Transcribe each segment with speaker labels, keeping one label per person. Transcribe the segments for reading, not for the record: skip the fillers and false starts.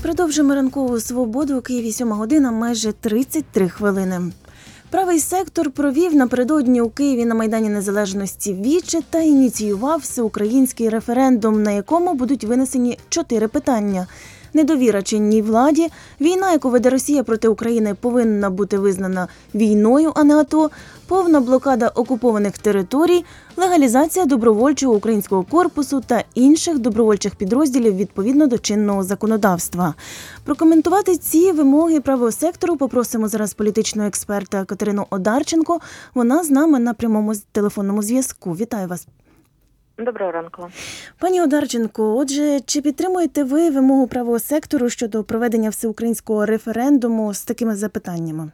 Speaker 1: Продовжуємо ранкову свободу. У Києві 7 година, майже 33 хвилини. Правий сектор провів напередодні у Києві на Майдані Незалежності віче та ініціював всеукраїнський референдум, на якому будуть винесені 4 питання. Недовіра чинній владі, війна, яку веде Росія проти України, повинна бути визнана війною, а не АТО, повна блокада окупованих територій, легалізація добровольчого українського корпусу та інших добровольчих підрозділів відповідно до чинного законодавства. Прокоментувати ці вимоги правого сектору попросимо зараз політичного експерта Катерину Одарченко. Вона з нами на прямому телефонному зв'язку. Вітаю вас.
Speaker 2: Доброго ранку.
Speaker 1: Пані Одарченко, отже, чи підтримуєте ви вимогу правого сектору щодо проведення всеукраїнського референдуму з такими запитаннями?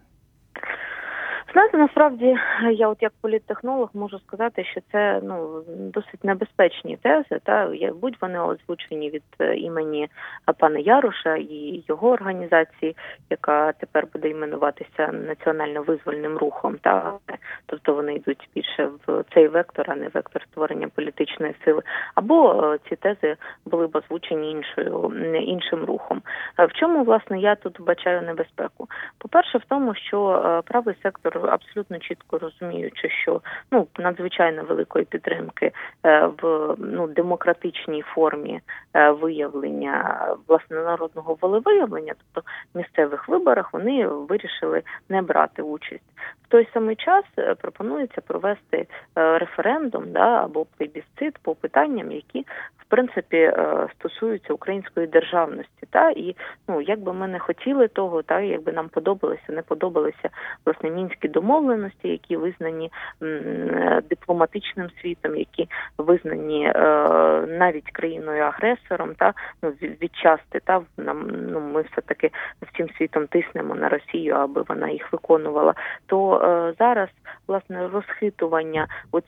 Speaker 2: Знаєте, насправді, я як політтехнолог можу сказати, що це досить небезпечні тези, будь вони озвучені від імені пана Яруша і його організації, яка тепер буде іменуватися Національно-визвольним рухом, тобто вони йдуть більше в цей вектор, а не вектор створення політичної сили, або ці тези були б озвучені іншим рухом. В чому, власне, я тут бачаю небезпеку? По-перше, в тому, що правий сектор абсолютно чітко розуміючи, що надзвичайно великої підтримки в демократичній формі виявлення, власне, народного волевиявлення, тобто в місцевих виборах, вони вирішили не брати участь. В той самий час пропонується провести референдум або плебісцит по питанням, які в принципі стосуються української державності. І як би ми не хотіли того, якби нам не подобалися власне мінські домовленості, які визнані дипломатичним світом, які визнані навіть країною-агресором, відчасти, ми все-таки всім світом тиснемо на Росію, аби вона їх виконувала, то зараз, власне, розхитування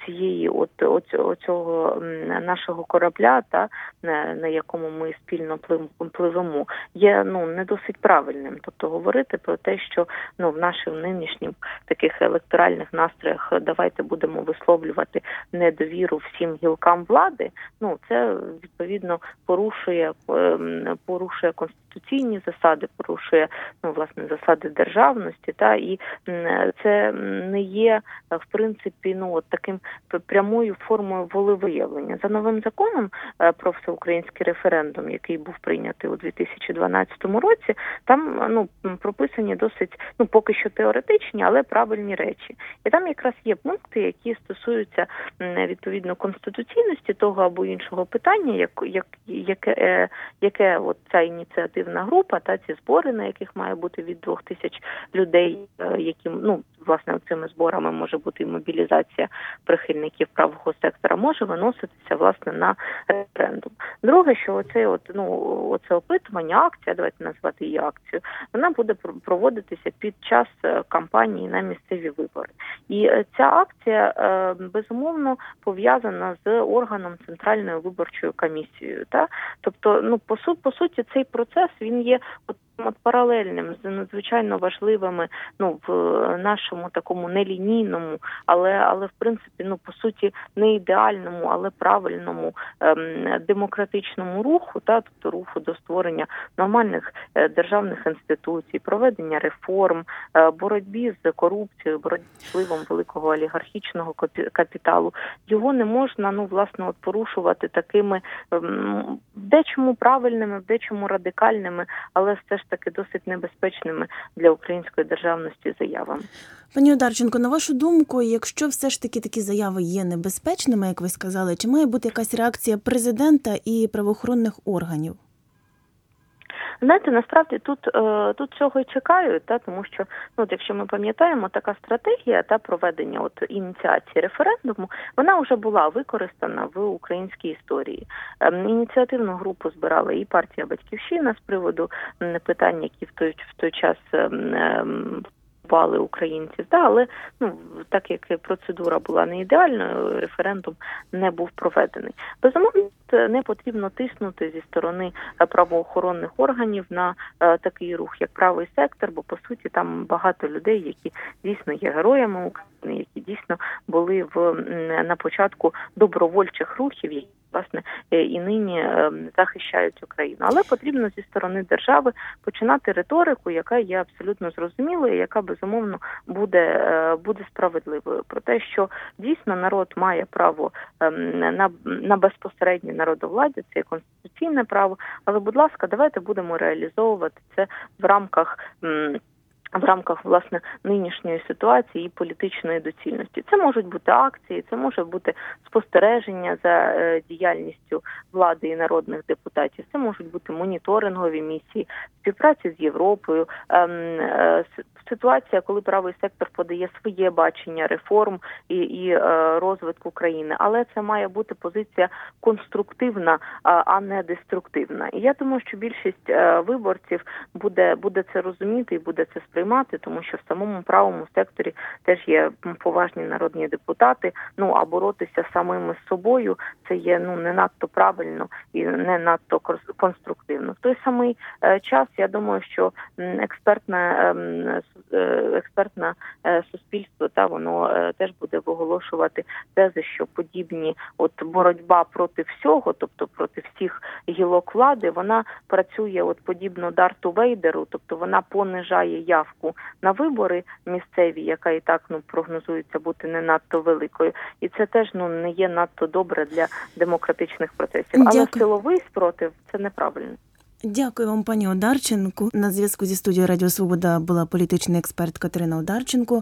Speaker 2: оцього нашого корабля, на якому ми спільно пливемо, є не досить правильним. Тобто говорити про те, що в наших нинішніх таких електоральних настроях давайте будемо висловлювати недовіру всім гілкам влади, це відповідно порушує конституційні засади, порушує власне засади державності, і це не є в принципі таким прямою формою волевиявлення. За новим законом про всеукраїнський референдум, який був прийнятий у 2012 році, там прописані досить поки що теоретичні, але правильні речі. І там якраз є пункти, які стосуються відповідно конституційності того або іншого питання, яке ця ініціативна група, ці збори, на яких має бути від 2000 людей, які власне цими зборами може бути і мобілізація прихильників правого сектора, може виноситися власне на референдум. Друге, що оце опитування, акція, давайте назвати її акцію, вона буде проводитися під час кампанії на місцеві вибори. І ця акція, безумовно, пов'язана з органом Центральною виборчою комісією. Тобто, по суті, цей процес, він є паралельним з надзвичайно важливими в нашому такому нелінійному, але в принципі, по суті, не ідеальному, але правильному демократичному руху, тобто руху до створення нормальних державних інституцій, проведення реформ, боротьбі з корупцією, боротьбі з впливом великого олігархічного капіталу. Його не можна, власне, порушувати такими дечому правильними, дечому радикальними, але все ж таки досить небезпечними для української державності заявами.
Speaker 1: Пані Одарченко, на вашу думку, якщо все ж таки такі заяви є небезпечними, як ви сказали, чи має бути якась реакція президента і правоохоронних органів?
Speaker 2: Знаєте, насправді тут цього і чекають, тому що, якщо ми пам'ятаємо, така стратегія проведення ініціації референдуму, вона вже була використана в українській історії. Ініціативну групу збирала і партія «Батьківщина» з приводу питань, які в той час українців, але так як процедура була не ідеальною, референдум не був проведений. Безумовно, не потрібно тиснути зі сторони правоохоронних органів на такий рух, як правий сектор, бо по суті там багато людей, які дійсно є героями України, які дійсно були на початку добровольчих рухів, які власне, і нині захищають Україну. Але потрібно зі сторони держави починати риторику, яка є абсолютно зрозумілою, яка, безумовно, буде справедливою. Про те, що дійсно народ має право на безпосереднє народовладдя, це є конституційне право, але, будь ласка, давайте будемо реалізовувати це в рамках, власне, нинішньої ситуації і політичної доцільності. Це можуть бути акції, це може бути спостереження за діяльністю влади і народних депутатів, це можуть бути моніторингові місії, співпраці з Європою, ситуація, коли правий сектор подає своє бачення реформ і розвитку країни. Але це має бути позиція конструктивна, а не деструктивна. І я думаю, що більшість виборців буде це розуміти і буде це сприймати, тому що в самому правому секторі теж є поважні народні депутати, а боротися самими з собою це є не надто правильно і не надто конструктивно. В той самий час, я думаю, що експертне суспільство, воно теж буде виголошувати тези, що подібні боротьба проти всього, тобто проти всіх гілок влади, вона працює подібно Дарту Вейдеру, тобто вона понижає явку на вибори місцеві, яка і так прогнозується бути не надто великою. І це теж не є надто добре для демократичних процесів. Але силовий спротив – це неправильно.
Speaker 1: Дякую вам, пані Одарченко. На зв'язку зі студією Радіо Свобода була політичний експерт Катерина Одарченко.